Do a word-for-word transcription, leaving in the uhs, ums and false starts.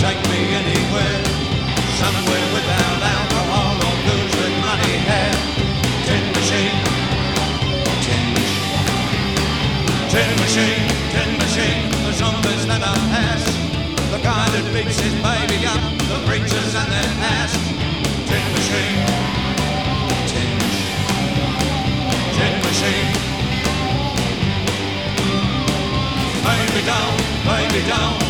take me anywhere, somewhere without alcohol or girls with money hair. Tin machine, tin machine, tin machine, tin machine. The zombies never pass. The guy that beats his baby up, the preachers and their ass. Tin machine, tin machine, tin machine. Baby don't, baby don't.